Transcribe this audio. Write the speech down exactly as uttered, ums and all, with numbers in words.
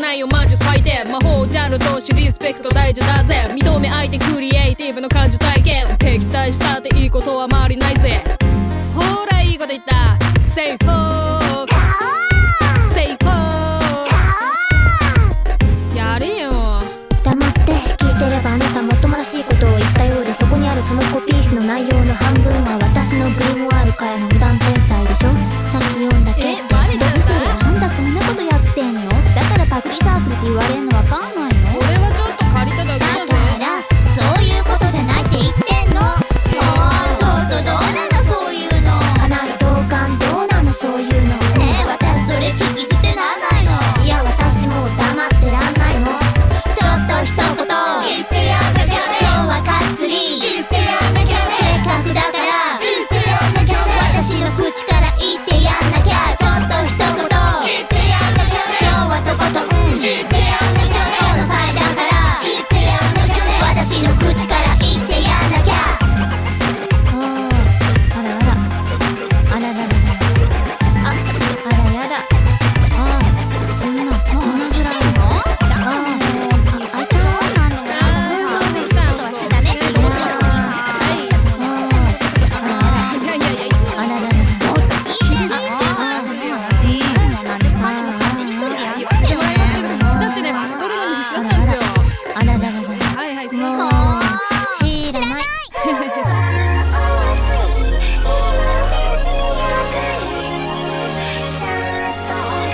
ないよマジ最低。魔法ジャンル同士リスペクト大事だぜ。認め相手クリエイティブの感じ体験。敵対したっていいことはあまりないぜ。ほらいいこと言った。セーフ